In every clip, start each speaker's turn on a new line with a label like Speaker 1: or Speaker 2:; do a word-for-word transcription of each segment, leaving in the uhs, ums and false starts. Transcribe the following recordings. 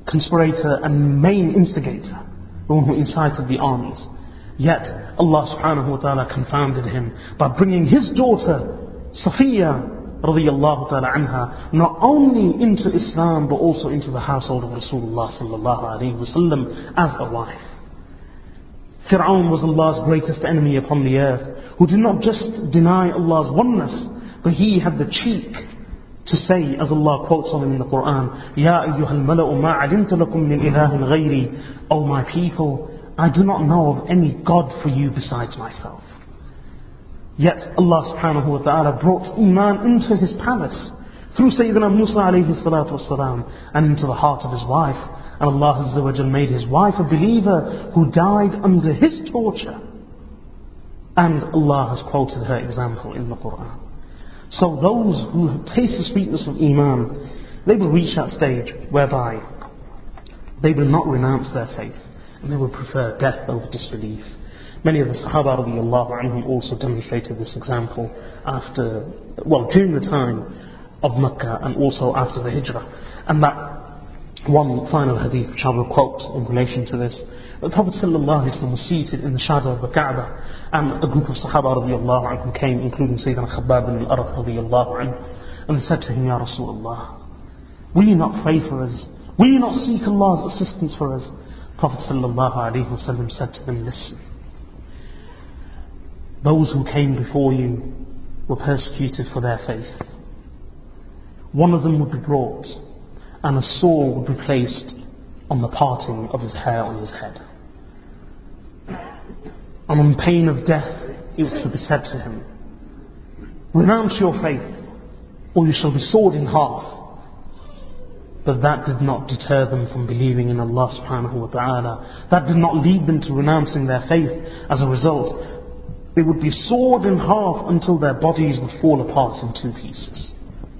Speaker 1: conspirator and main instigator, the one who incited the armies. Yet Allah subhanahu wa ta'ala confounded him by bringing his daughter Safiya radiyallahu ta'ala anha not only into Islam but also into the household of Rasulullah sallallahu alayhi wa sallam as a wife. Fir'aun was Allah's greatest enemy upon the earth, who did not just deny Allah's oneness, but he had the cheek to say, as Allah quotes on him in the Quran, Ya ayyuhal mala'u ma alimtu lakum min ilahin ghayri, O my people, I do not know of any God for you besides myself. Yet Allah subhanahu wa ta'ala brought Iman into his palace through Sayyidina Musa alayhi salatu wasalam and into the heart of his wife. And Allah Azza wa Jal made his wife a believer who died under his torture. And Allah has quoted her example in the Quran. So those who taste the sweetness of Iman, they will reach that stage whereby they will not renounce their faith and they will prefer death over disbelief. Many of the Sahaba radiallahu anhum also demonstrated this example after, well, during the time of Makkah and also after the Hijrah. And that one final hadith which I will quote in relation to this. The Prophet ﷺ was seated in the shadow of the Kaaba, and a group of Sahaba radiallahu anhum came, including Sayyidina Khabbab bin al-Arat radiallahu anhu, and they said to him, Ya Rasulullah, will you not pray for us? Will you not seek Allah's assistance for us? Prophet ﷺ said to them, listen, those who came before you were persecuted for their faith. One of them would be brought, and a sword would be placed on the parting of his hair on his head. And on pain of death, it would be said to him, renounce your faith, or you shall be sawed in half. But that did not deter them from believing in Allah subhanahu wa ta'ala. That did not lead them to renouncing their faith. As a result, they would be sawed in half until their bodies would fall apart in two pieces.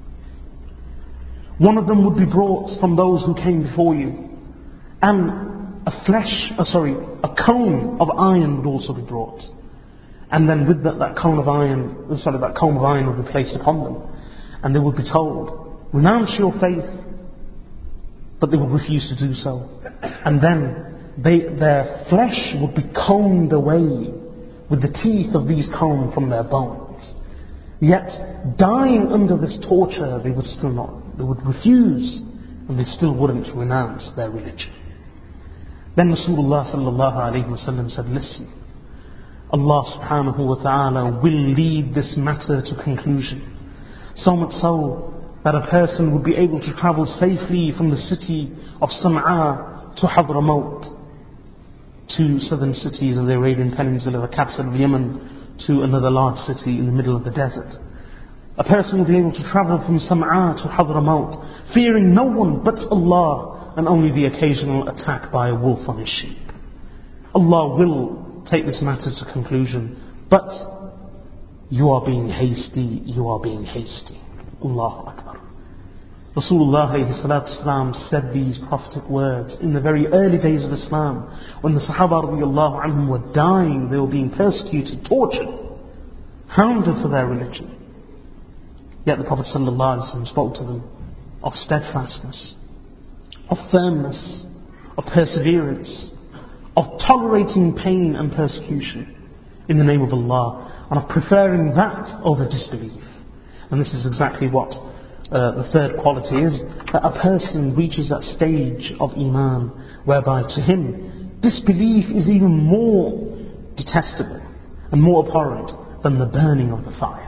Speaker 1: One of them would be brought from those who came before you, and a flesh, uh, sorry, a cone of iron would also be brought. And then with that, that cone of iron, sorry, that cone of iron would be placed upon them, and they would be told, renounce your faith, but they would refuse to do so. And then they, their flesh would be combed away with the teeth of these comb from their bones. Yet, dying under this torture, they would still not, they would refuse, and they still wouldn't renounce their religion. Then Rasulullah sallallahu alayhi wa sallam said, listen, Allah subhanahu wa ta'ala will lead this matter to conclusion. So much so that a person would be able to travel safely from the city of Sana'a to Hadramaut, two southern cities of the Arabian Peninsula, the capital of Yemen, to another large city in the middle of the desert. A person will be able to travel from Sana'a to Hadramaut, fearing no one but Allah, and only the occasional attack by a wolf on his sheep. Allah will take this matter to conclusion, but you are being hasty, you are being hasty. Allahu Akbar. Rasulullah alayhi salatu wasalam said these prophetic words in the very early days of Islam, when the Sahaba radiallahu anhum were dying, they were being persecuted, tortured, hounded for their religion. Yet the Prophet sallallahu alaihi wasallam spoke to them of steadfastness, of firmness, of perseverance, of tolerating pain and persecution in the name of Allah, and of preferring that over disbelief. And this is exactly what uh, the third quality is, that a person reaches that stage of Iman whereby to him disbelief is even more detestable and more abhorrent than the burning of the fire.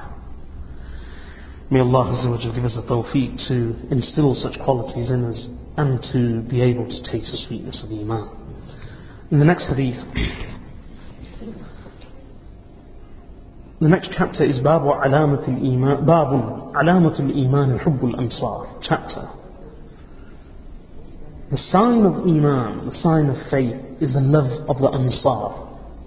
Speaker 1: May Allah Azza wa Jal give us the tawfiq to instill such qualities in us and to be able to taste the sweetness of Iman. In the next hadith, the next chapter is Babu Alamatul Iman, Babu Alamatul Iman Hubbul Ansar chapter. The sign of Iman, the sign of faith, is the love of the Ansar.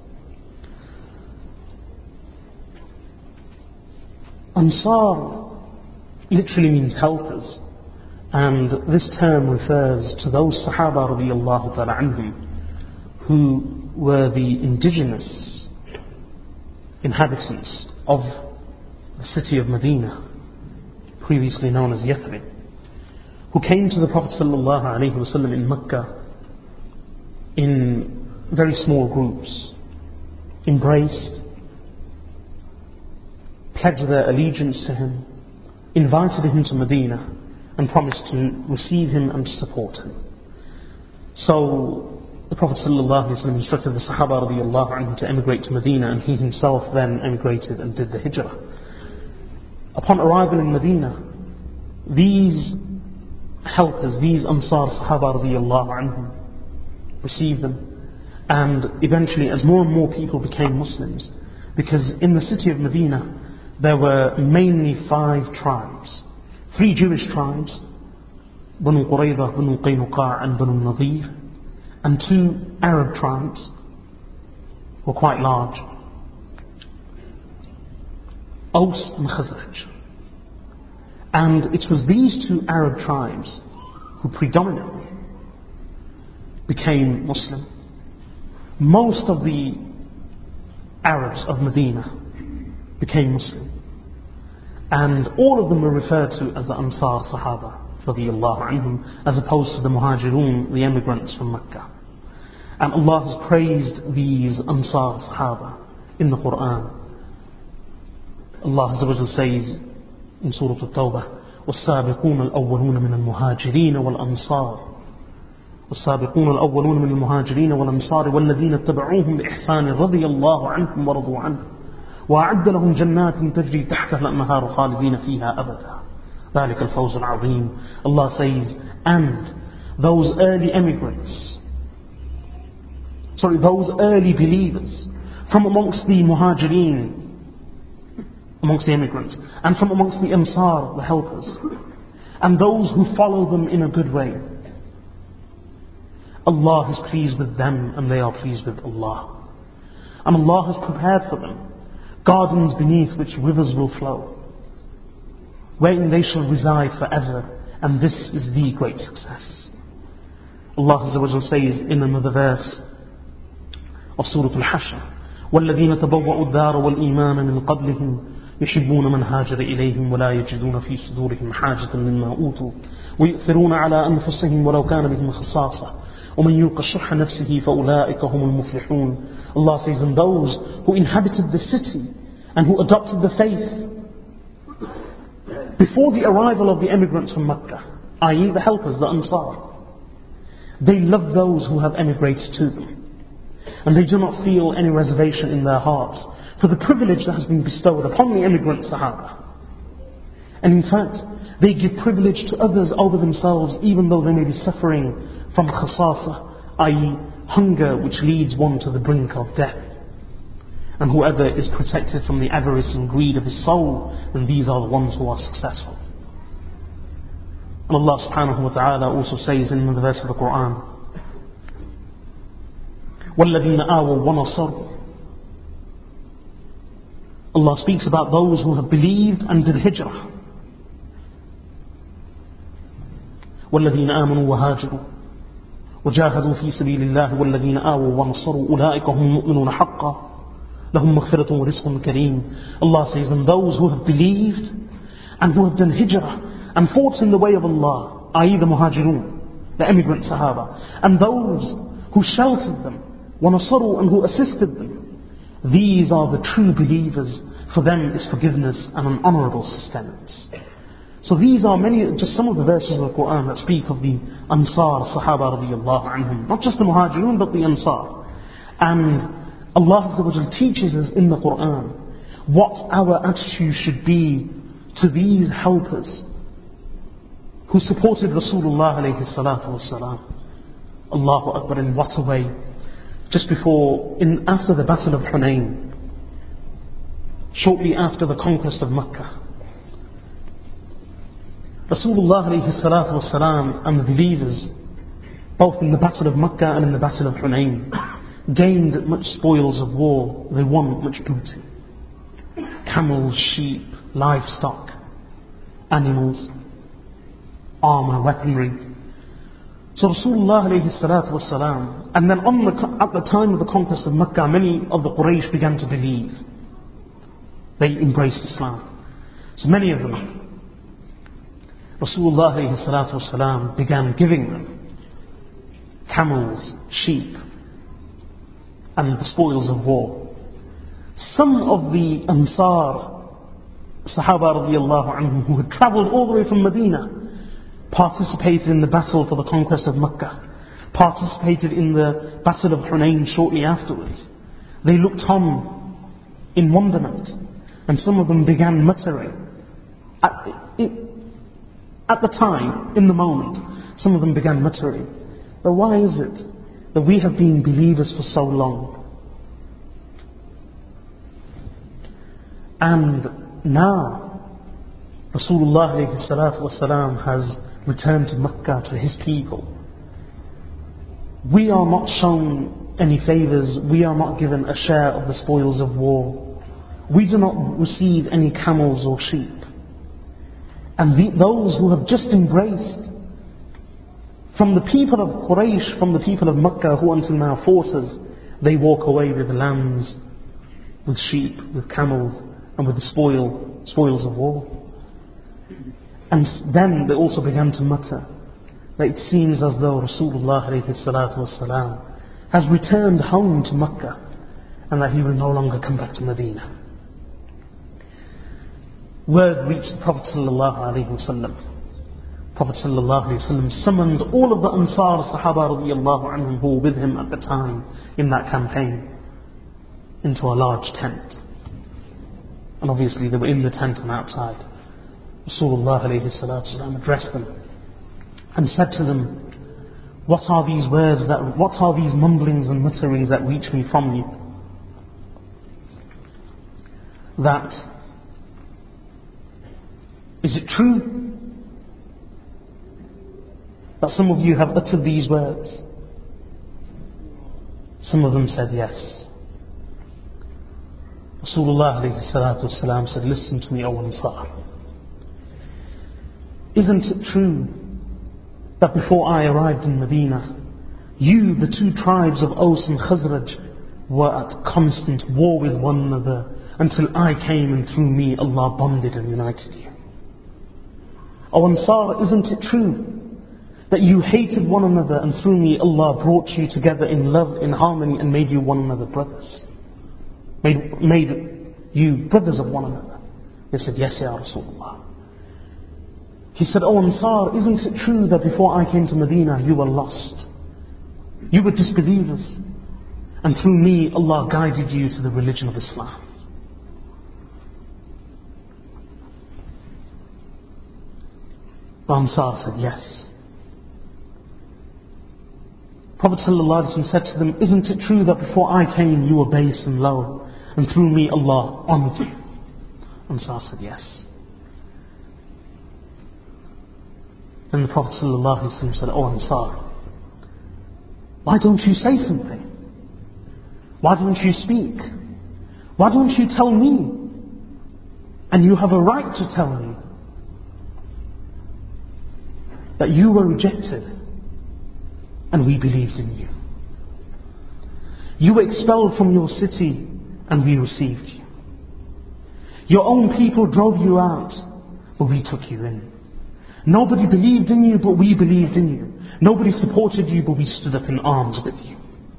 Speaker 1: Ansar literally means helpers, and this term refers to those Sahaba radiallahu ta'ala anhum who were the indigenous inhabitants of the city of Medina, previously known as Yathrib, who came to the Prophet sallallahu alaihi wasallam in Mecca in very small groups, embraced, pledged their allegiance to him, invited him to Medina, and promised to receive him and support him. So the Prophet ﷺ instructed the Sahaba radiallahu anhu to emigrate to Medina, and he himself then emigrated and did the hijrah. Upon arrival in Medina, these helpers, these Ansar Sahaba radiallahu anhum, received them, and eventually as more and more people became Muslims, because in the city of Medina there were mainly five tribes, three Jewish tribes, Banu Qurayza, Banu Qaynuqa and Banu Nadir, and two Arab tribes were quite large, Aus and Khazraj. And it was these two Arab tribes who predominantly became Muslim. Most of the Arabs of Medina became Muslim, and all of them were referred to as the Ansar Sahaba radiyallahu anhum, as opposed to the Muhajirun, the emigrants from Mecca. And Allah has praised these Ansar Sahaba in the Quran. Allah Azza wa Jalla says in Surah At-Tawbah, وَالسَّابِقُونَ الْأَوَّلُونَ مِنَ الْمُهَاجِرِينَ وَالْأَنصَارِ والسابقون الأولون من المهاجرين والأنصار والذين اتبعوهم بإحسان رضي الله عنهم ورضوا عنه وأعد لهم جنات تجري تحتها الأنهار خالدين فيها أبدا ذلك الفوز العظيم. Allah says, and those early emigrants, sorry, those early believers from amongst the muhajireen, amongst the immigrants, and from amongst the ansar, the helpers, and those who follow them in a good way, Allah is pleased with them and they are pleased with Allah. And Allah has prepared for them gardens beneath which rivers will flow, wherein they shall reside forever, and this is the great success. Allah Azza wa Jalla says in another verse of Surah Al-Hashr, وَالَّذِينَ تَبَوَّأُوا الدَّارَ وَالْإِيمَانَ مِنْ قَبْلِهِمْ يُحِبُّونَ مَنْ هَاجَرَ إِلَيْهِمْ وَلَا يَجِدُونَ فِي صُدُورِهِمْ حَاجَةً مِمَّا أُوتُوا وَيُؤْثِرُونَ عَلَى أَنفُسِهِمْ وَلَوْ كَانَ بِهِمْ خَصَاصَةٌ وَمَنْ يُوقَ شُحَّ نَفْسِهِ فَأُولَٰئِكَ هُمُ الْمُفْلِحُونَ. Allah says, and those who inhabited the city and who adopted the faith before the arrival of the emigrants from Mecca, that is the helpers, the Ansar, they love those who have emigrated to them, and they do not feel any reservation in their hearts for the privilege that has been bestowed upon the emigrant Sahaba. And in fact, they give privilege to others over themselves, even though they may be suffering from khasasa, that is hunger which leads one to the brink of death. And whoever is protected from the avarice and greed of his soul, then these are the ones who are successful. And Allah subhanahu wa ta'ala also says in the verse of the Quran, وَالَّذِينَ آوَوا وَنَصَرُوا. Allah speaks about those who have believed and did hijrah. وَالَّذِينَ آمَنُوا وَهَاجِرُوا وَجَاهَدُوا فِي سَبِيلِ اللَّهِ وَالَّذِينَ آوَوا وَنَصَرُوا أُولَٰئِكَ هُمُ الْمُؤْمِنُونَ حَقًّا لَهُمْ مَغْفِرَةٌ وَرِزْقٌ كَرِيمٌ. Allah says, and those who have believed and who have done hijrah and fought in the way of Allah, that is the muhajirun, the emigrant Sahaba, and those who sheltered them, وَنَصَرُوا, and who assisted them, these are the true believers. For them is forgiveness and an honourable sustenance. So these are many, just some of the verses of the Quran that speak of the Ansar Sahaba radiyallahu anhum, not just the Muhajirun but the Ansar. And Allah Azza wa Jalla teaches us in the Quran what our attitude should be to these helpers who supported Rasulullah alayhi salatu wassalam. Allahu Akbar, in what a way. Just before, in, after the Battle of Hunayn, shortly after the conquest of Mecca, Rasulullah alayhi salatu wassalam and the believers, both in the Battle of Mecca and in the Battle of Hunayn, gained much spoils of war. They won much booty. Camels, sheep, livestock, animals, armor, weaponry. So Rasulullah alayhi salatu wassalam, and then on the, at the time of the conquest of Mecca, many of the Quraysh began to believe. They embraced Islam. So many of them, Rasulullah alayhi salatu wasalam began giving them camels, sheep, and the spoils of war. Some of the Ansar, Sahaba radiallahu anhum, who had travelled all the way from Medina, participated in the battle for the conquest of Mecca, participated in the battle of Hunayn shortly afterwards. They looked on in wonderment, and some of them began muttering. At, it, at the time, in the moment, some of them began muttering, but why is it that we have been believers for so long, and now Rasulullah alayhi salatu wasalam has returned to Mecca, to his people? We are not shown any favours, we are not given a share of the spoils of war, we do not receive any camels or sheep. And the, those who have just embraced, from the people of Quraysh, from the people of Mecca who until now fought us, they walk away with lambs, with sheep, with camels, and with the spoil, spoils of war. And then they also began to mutter that it seems as though Rasulullah alayhi salatu wasalam has returned home to Mecca, and that he will no longer come back to Medina. Word reached the Prophet sallallahu alayhi wasallam. Prophet sallallahu alayhi wasallam summoned all of the Ansar Sahaba radiallahu anhum who were with him at the time in that campaign into a large tent. And obviously they were in the tent and outside. Rasulullah alayhi salatu wasalam addressed them and said to them, what are these words, that, what are these mumblings and mutterings that reach me from you? That, is it true that some of you have uttered these words? Some of them said yes. Rasulullah alayhi salatu wasalam said, listen to me, O Ansar. Isn't it true that before I arrived in Medina, you, the two tribes of Aus and Khazraj, were at constant war with one another until I came, and through me Allah bonded and united you? O Ansar, isn't it true that you hated one another and through me Allah brought you together in love, in harmony, and made you one another brothers? Made, made you brothers of one another? They said, yes, Ya Rasulullah. He said, O Ansar, isn't it true that before I came to Medina you were lost? You were disbelievers, and through me Allah guided you to the religion of Islam. The Ansar said yes. Prophet ﷺ said to them, isn't it true that before I came you were base and low, and through me Allah honoured you? Ansar said yes. Then the Prophet ﷺ said, O Ansar, why don't you say something? Why don't you speak? Why don't you tell me? And you have a right to tell me that you were rejected and we believed in you. You were expelled from your city and we received you. Your own people drove you out, but we took you in. Nobody believed in you, but we believed in you. Nobody supported you, but we stood up in arms with you.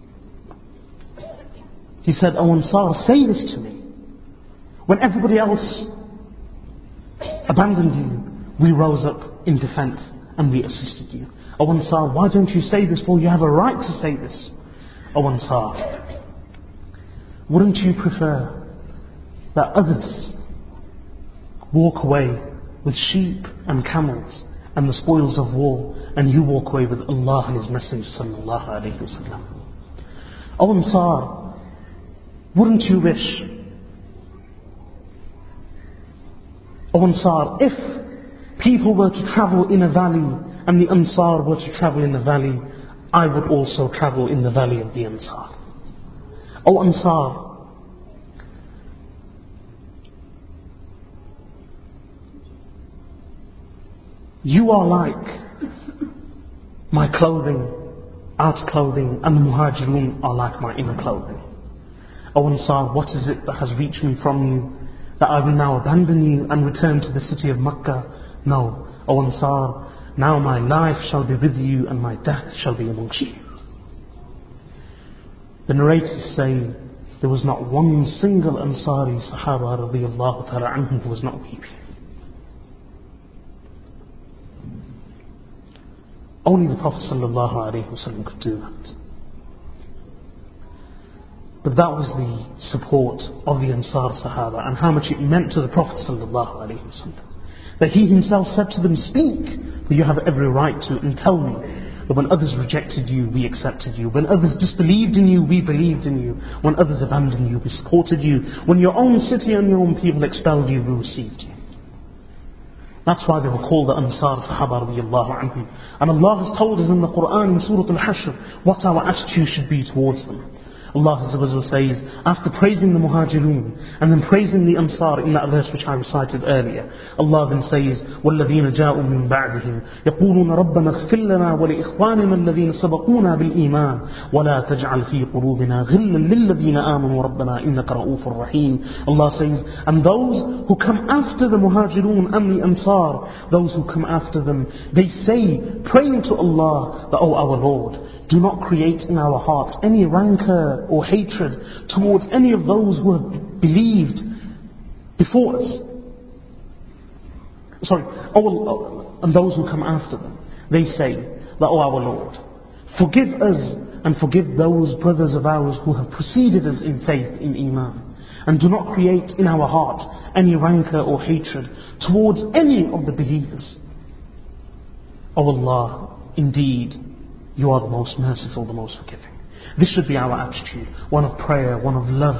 Speaker 1: He said, O Ansar, say this to me. When everybody else abandoned you, we rose up in defense and we assisted you. O Ansar, why don't you say this? For you have a right to say this. O Ansar, wouldn't you prefer that others walk away with sheep and camels and the spoils of war, and you walk away with Allah and His Messenger sallallahu alayhi wa sallam? O Ansar, wouldn't you wish, O Ansar, if people were to travel in a valley and the Ansar were to travel in the valley, I would also travel in the valley of the Ansar. O Ansar, you are like my clothing, outer clothing, and the Muhajirun are like my inner clothing. O Ansar, what is it that has reached me from you, that I will now abandon you and return to the city of Mecca? No, O Ansar, now my life shall be with you and my death shall be amongst you. The narrators say there was not one single Ansari Sahaba radiallahu ta'ala anhum who was not weeping. Only the Prophet sallallahu alaihi wasallam could do that. But that was the support of the Ansar Sahaba and how much it meant to the Prophet sallallahu alaihi wasallam. That he himself said to them, speak, for you have every right to, and tell me that when others rejected you, we accepted you. When others disbelieved in you, we believed in you. When others abandoned you, we supported you. When your own city and your own people expelled you, we received you. That's why they were called the Ansar Sahaba radiallahu anhum. And Allah has told us in the Quran in Surah Al-Hashr what our attitude should be towards them. Allah Azza wa Jalla says, after praising the Muhajirun and then praising the Ansar in that verse which I recited earlier, Allah then says, وَالَّذِينَ جَاءُوا مِن بَعْدِهِمْ يَقُولُونَ رَبَّنَا اغْفِرْ لَنَا وَلِإِخْوَانِنَا الَّذِينَ سَبَقُونَا بِالْإِيمَانِ وَلَا تَجْعَلْ فِي قُلُوبِنَا غِلًّا لِلَّذِينَ آمَنُوا رَبَّنَا إِنَّكَ رَءُوفٌ رَحِيمٌ. Allah says, and those who come after the Muhajirun and the Ansar, those who come after them, they say, praying to Allah, that, O our Lord, do not create in our hearts any rancor or hatred towards any of those who have believed before us. Sorry, oh, and those who come after them. They say that, O our Lord, forgive us and forgive those brothers of ours who have preceded us in faith, in Iman. And do not create in our hearts any rancor or hatred towards any of the believers. O Allah, indeed, you are the most merciful, the most forgiving. This should be our attitude, one of prayer, one of love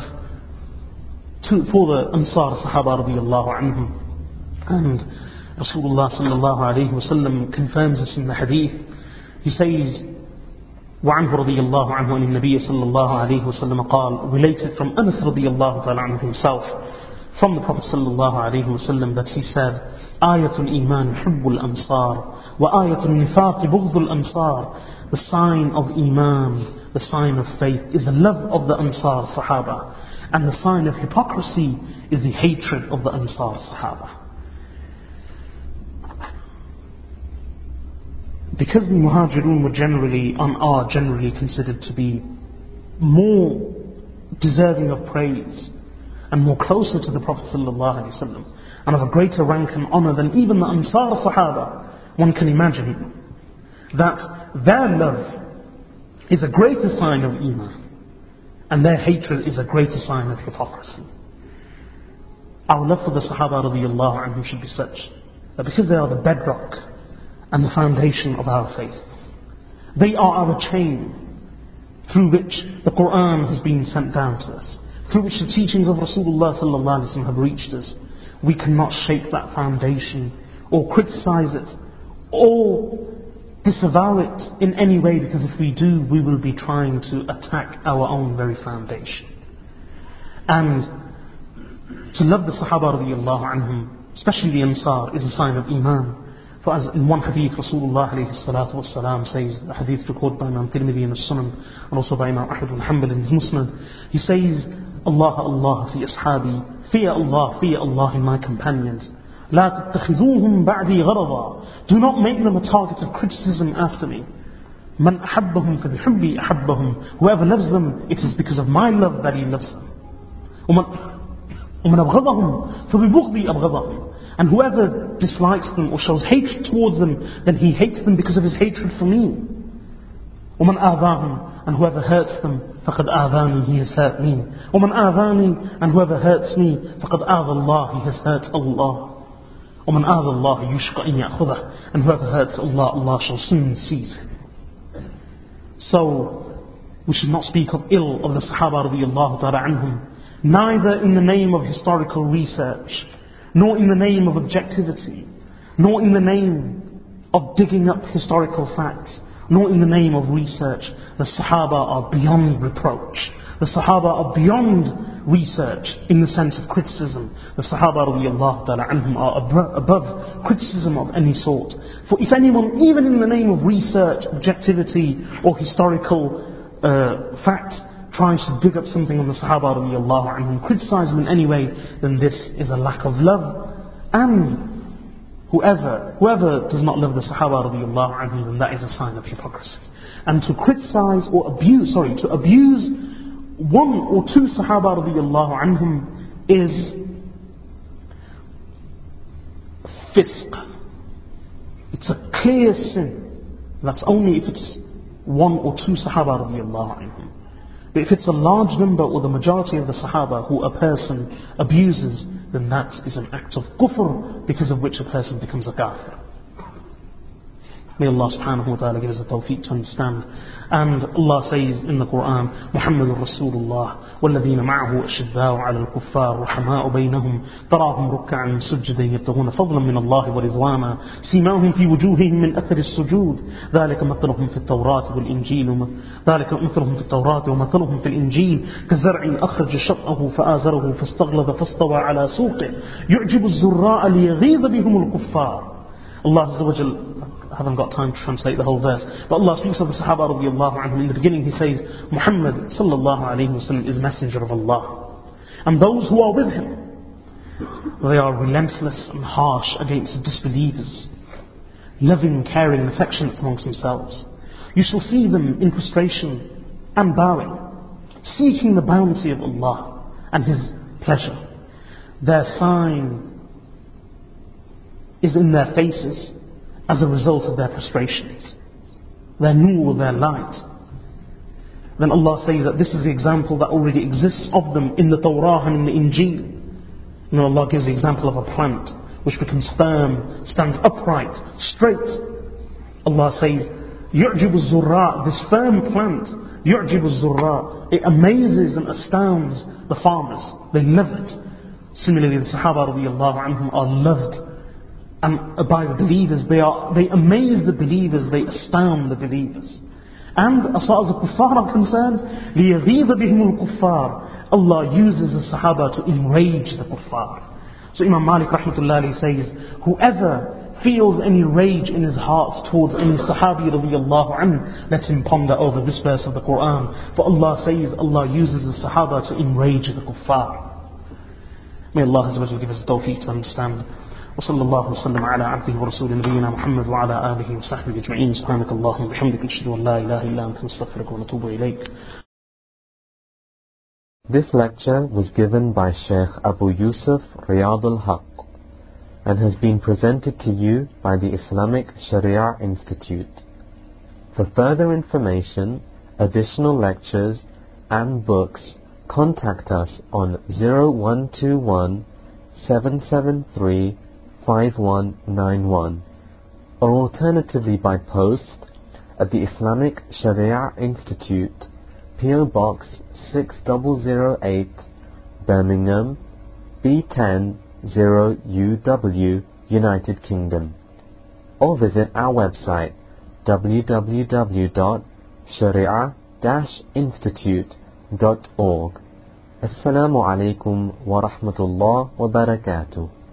Speaker 1: to, for the Ansar Sahaba radiallahu anhum. And Rasulullah sallallahu alayhi wa sallam confirms this in the hadith. He says, وعنه رضي الله عنه أن النبي صلى الله عليه وسلم قال, related from Anas رضي الله تعالى عنه himself, from the Prophet صلى الله عليه وسلم, that he said, آية الإيمان حب الأنصار وآية النفاق بغض الأنصار. The sign of Iman, the sign of faith, is the love of the Ansar Sahaba, and the sign of hypocrisy is the hatred of the Ansar Sahaba. Because the Muhajirun were generally, and are generally considered to be more deserving of praise and more closer to the Prophet ﷺ, and of a greater rank and honor than even the Ansar Sahaba, one can imagine that their love is a greater sign of Iman and their hatred is a greater sign of hypocrisy. Our love for the Sahaba radiallahu anhum should be such that because they are the bedrock and the foundation of our faith, they are our chain through which the Quran has been sent down to us, through which the teachings of Rasulullah sallallahu alaihi wasallam have reached us. We cannot shake that foundation or criticize it or disavow it in any way, because if we do, we will be trying to attack our own very foundation. And to love the Sahaba radiallahu anhum, especially the Ansar, is a sign of Iman. For as in one hadith, Rasulullah alayhi salatu wassalam says, the hadith recorded by Imam Tirmidhi in his Sunan, and also by Imam Ahmad bin Hanbal in his Musnad, he says, Allah Allah fi ashabi, fear Allah, fear Allah in my companions. لا تتخذوهم بعدي غرضا. Do not make them a target of criticism after me. من أحبهم فبحبي أحبهم. Whoever loves them, it is because of my love that he loves them. ومن, ومن أبغضهم فببغضي أبغضهم. And whoever dislikes them or shows hatred towards them, then he hates them because of his hatred for me. ومن آذاهم. And whoever hurts them, فقد آذاني, he has hurt me. ومن آذاني. And whoever hurts me, فقد آذى الله, he has hurt Allah. ومن آذى الله يشق أن يأخذه. And whoever hurts Allah, Allah shall soon seize him. So we should not speak of ill of the Sahaba radiallahu ta'ala anhum, neither in the name of historical research, nor in the name of objectivity, nor in the name of digging up historical facts, nor in the name of research. The Sahaba are beyond reproach. The Sahaba are beyond research in the sense of criticism. The Sahaba radiallahu ta'ala anhum are above, above criticism of any sort. For if anyone, even in the name of research, objectivity or historical uh, facts, tries to dig up something on the Sahaba radiallahu anhum, criticize them in any way, then this is a lack of love. And whoever, whoever does not love the Sahaba radiallahu anhum, then that is a sign of hypocrisy. And to criticize or abuse, sorry, to abuse one or two Sahaba radiallahu anhum is fisq. It's a clear sin. That's only if it's one or two Sahaba radiallahu anhum. But if it's a large number or the majority of the Sahaba who a person abuses, then that is an act of kufr, because of which a person becomes a kafir. May Allah subhanahu wa ta'ala give us the tawfiq to understand. And Allah says in the Quran, Muhammadur Rasulullah, وَالَّذِينَ مَعَهُ أَشِدَّاءُ عَلَى الْكُفَّارِ رُحَمَاءُ بَيْنَهُمْ تَرَاهُمْ رُكَّعًا سُجَّدًا يَبْتَغُونَ فَضْلًا مِنَ اللَّهِ وَرِضْوَانًا سِيمَاهُمْ فِي وُجُوهِهِمْ مِنْ أَثَرِ السُّجُودِ ذَلِكَ مَثَلُهُمْ فِي التَّوْرَاةِ وَالْإِنْجِيلِ ذَلِكَ مَثَلُهُم في التوراة ومثلهم في الإنجيل كزرع أخرج شطأه فآزره فاستغلظ فاستوى على سوقه يعجب الزراء ليغيظ بهم الكفار. Allah Azza wa Jal, I haven't got time to translate the whole verse, but Allah speaks of the Sahaba radiallahu anhum. In the beginning He says, Muhammad sallallahu alayhi wa sallam is messenger of Allah. And those who are with him, they are relentless and harsh against disbelievers, loving, caring and affectionate amongst themselves. You shall see them in prostration and bowing, seeking the bounty of Allah and His pleasure. Their sign is in their faces as a result of their prostrations, their nur, their light. Then Allah says that this is the example that already exists of them in the Torah and in the Injil. And Allah gives the example of a plant which becomes firm, stands upright, straight. Allah says, يُعْجِبُ الزُّرَّاء, this firm plant, يُعْجِبُ الزُّرَّاء, it amazes and astounds the farmers. They love it. Similarly, the Sahaba radiallahu anhum are loved and by the believers. They are, they amaze the believers, they astound the believers. And as far as the kuffar are concerned, لِيَغِيظَ بِهِمُ الْكُفَّارِ, Allah uses the Sahaba to enrage the kuffar. So Imam Malik rahmatullahi says, whoever feels any rage in his heart towards any Sahabi radiallahu anhu, let him ponder over this verse of the Quran. For Allah says, Allah uses the Sahaba to enrage the kuffar. May Allah Azza wa Jalla give us the tawfiq to understand. وصلى الله وسلم على عبده ورسوله نبينا محمد وعلى آله وصحبه أجمعين سبحانك اللهم وبحمدك نشهد أن لا إله إلا أنت نستغفرك ونتوب إليك.
Speaker 2: This lecture was given by Sheikh Abu Yusuf Riyad al-Haq and has been presented to you by the Islamic Sharia Institute. For further information, additional lectures and books, contact us on zero one two one, seven seven three, five one nine one or alternatively by post at the Islamic Sharia Institute, P O Box six thousand eight, Birmingham, B ten zero U W, United Kingdom, or visit our website w w w dot sharia dash institute dot org. Assalamu alaikum wa rahmatullah wa barakatuh.